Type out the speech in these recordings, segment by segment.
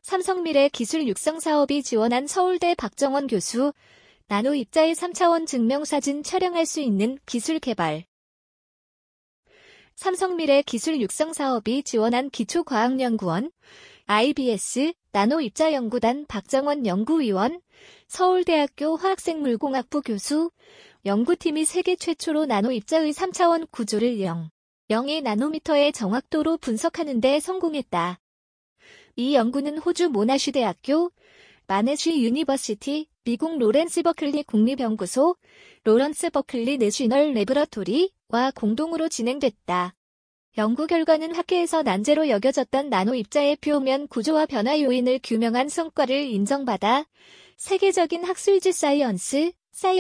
삼성미래 기술 육성 사업이 지원한 서울대 박정원 교수, 나노 입자의 3차원 증명사진 촬영할 수 있는 기술 개발. 삼성미래 기술 육성 사업이 지원한 기초과학연구원, IBS, 나노 입자 연구단 박정원 연구위원, 서울대학교 화학생물공학부 교수, 연구팀이 세계 최초로 나노 입자의 3차원 구조를 0.02나노미터의 정확도로 분석하는 데 성공했다. 이 연구는 호주 모나쉬 대학교, 마네쉬 유니버시티, 미국 로렌스 버클리 국립연구소, 로런스 버클리 내셔널 레버러토리와 공동으로 진행됐다. 연구 결과는 학계에서 난제로 여겨졌던 나노 입자의 표면 구조와 변화 요인을 규명한 성과를 인정받아 세계적인 학술지 사이언스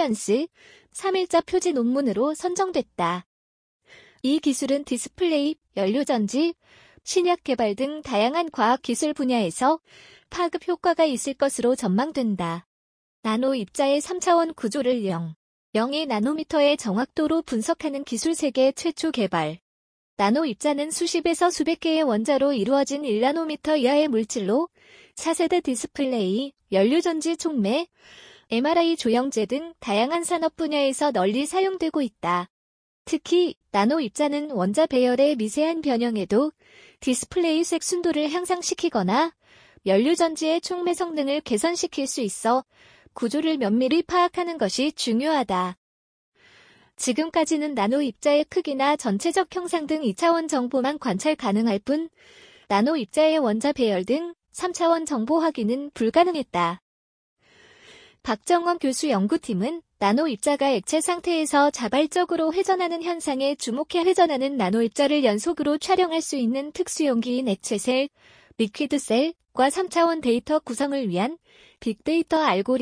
3일자 표지 논문으로 선정됐다. 이 기술은 디스플레이, 연료전지, 신약 개발 등 다양한 과학기술 분야에서 파급 효과가 있을 것으로 전망된다. 나노 입자의 3차원 구조를 0.02나노미터의 정확도로 분석하는 기술 세계 최초 개발. 나노 입자는 수십에서 수백 개의 원자로 이루어진 1나노미터 이하의 물질로 차세대 디스플레이, 연료전지 촉매, MRI 조영제 등 다양한 산업 분야에서 널리 사용되고 있다. 특히 나노 입자는 원자 배열의 미세한 변형에도 디스플레이 색 순도를 향상시키거나 연료전지의 촉매 성능을 개선시킬 수 있어 구조를 면밀히 파악하는 것이 중요하다. 지금까지는 나노 입자의 크기나 전체적 형상 등 2차원 정보만 관찰 가능할 뿐 나노 입자의 원자 배열 등 3차원 정보 확인은 불가능했다. 박정원 교수 연구팀은 나노 입자가 액체 상태에서 자발적으로 회전하는 현상에 주목해 회전하는 나노 입자를 연속으로 촬영할 수 있는 특수용기인 액체셀, 리퀴드셀과 3차원 데이터 구성을 위한 빅데이터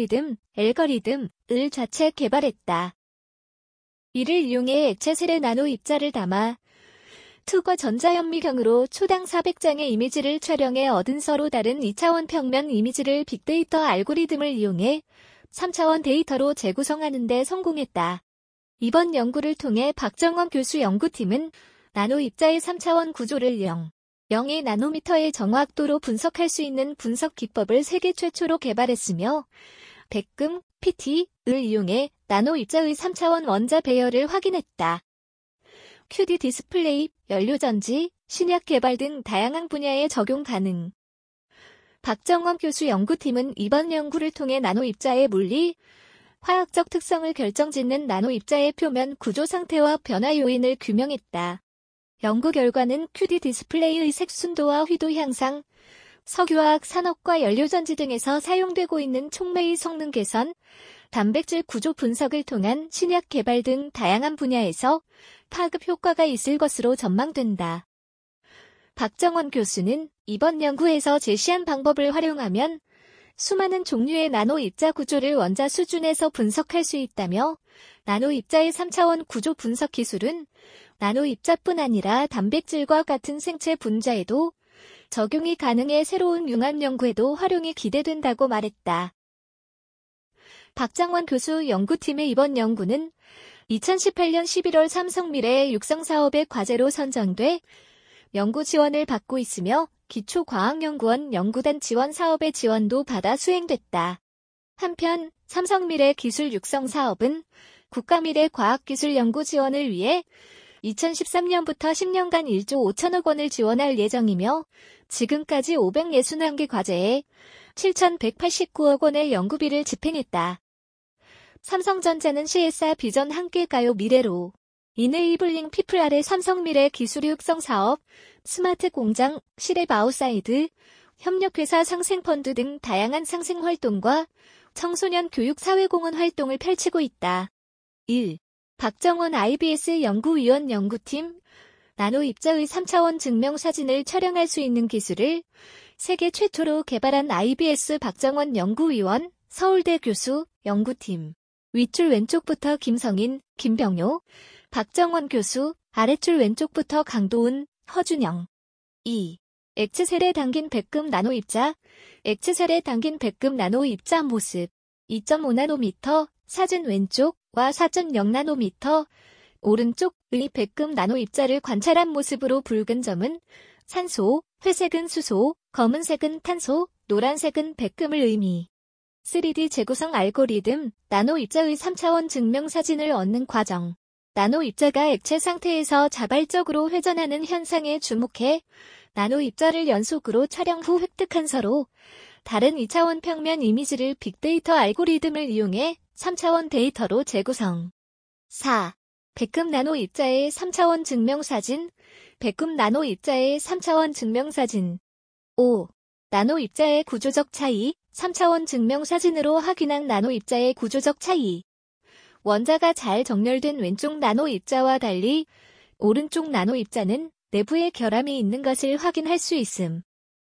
알고리즘을 자체 개발했다. 이를 이용해 액체셀에 나노 입자를 담아 투과 전자현미경으로 초당 400장의 이미지를 촬영해 얻은 서로 다른 2차원 평면 이미지를 빅데이터 알고리즘을 이용해 3차원 데이터로 재구성하는 데 성공했다. 이번 연구를 통해 박정원 교수 연구팀은 나노 입자의 3차원 구조를 0.02나노미터의 정확도로 분석할 수 있는 분석 기법을 세계 최초로 개발했으며 백금, PT를 이용해 나노 입자의 3차원 원자 배열을 확인했다. QD 디스플레이, 연료전지, 신약 개발 등 다양한 분야에 적용 가능. 박정원 교수 연구팀은 이번 연구를 통해 나노 입자의 물리, 화학적 특성을 결정짓는 나노 입자의 표면 구조 상태와 변화 요인을 규명했다. 연구 결과는 QD 디스플레이의 색 순도와 휘도 향상, 석유화학 산업과 연료전지 등에서 사용되고 있는 촉매의 성능 개선, 단백질 구조 분석을 통한 신약 개발 등 다양한 분야에서 파급 효과가 있을 것으로 전망된다. 박정원 교수는 이번 연구에서 제시한 방법을 활용하면 수많은 종류의 나노 입자 구조를 원자 수준에서 분석할 수 있다며 나노 입자의 3차원 구조 분석 기술은 나노 입자뿐 아니라 단백질과 같은 생체 분자에도 적용이 가능해 새로운 융합 연구에도 활용이 기대된다고 말했다. 박정원 교수 연구팀의 이번 연구는 2018년 11월 삼성미래 육성 사업의 과제로 선정돼 연구 지원을 받고 있으며 기초과학연구원 연구단 지원 사업의 지원도 받아 수행됐다. 한편 삼성미래 기술 육성 사업은 국가미래과학기술연구 지원을 위해 2013년부터 10년간 1조 5천억 원을 지원할 예정이며 지금까지 561개 과제에 7,189억 원의 연구비를 집행했다. 삼성전자는 CSR 비전 함께 가요 미래로 이네이블링 피플 아래 삼성미래 기술 육성 사업, 스마트 공장, 시랩 아웃사이드, 협력회사 상생펀드 등 다양한 상생활동과 청소년 교육 사회공헌 활동을 펼치고 있다. 1. 박정원 IBS 연구위원 연구팀, 나노 입자의 3차원 증명사진을 촬영할 수 있는 기술을 세계 최초로 개발한 IBS 박정원 연구위원, 서울대 교수, 연구팀. 윗줄 왼쪽부터 김성인, 김병효, 박정원 교수, 아랫줄 왼쪽부터 강도훈, 허준영. 2. 액체셀에 담긴 백금 나노 입자, 액체셀에 담긴 백금 나노 입자 모습. 2.5나노미터, 사진 왼쪽과 4.0나노미터, 오른쪽의 백금 나노 입자를 관찰한 모습으로 붉은 점은 산소, 회색은 수소, 검은색은 탄소, 노란색은 백금을 의미. 3D 재구성 알고리즘, 나노 입자의 3차원 증명사진을 얻는 과정. 나노 입자가 액체 상태에서 자발적으로 회전하는 현상에 주목해 나노 입자를 연속으로 촬영 후 획득한 서로 다른 2차원 평면 이미지를 빅데이터 알고리즘을 이용해 3차원 데이터로 재구성. 4. 백금 나노 입자의 3차원 증명사진, 백금 나노 입자의 3차원 증명사진. 5. 나노 입자의 구조적 차이, 3차원 증명사진으로 확인한 나노 입자의 구조적 차이. 원자가 잘 정렬된 왼쪽 나노 입자와 달리 오른쪽 나노 입자는 내부에 결함이 있는 것을 확인할 수 있음.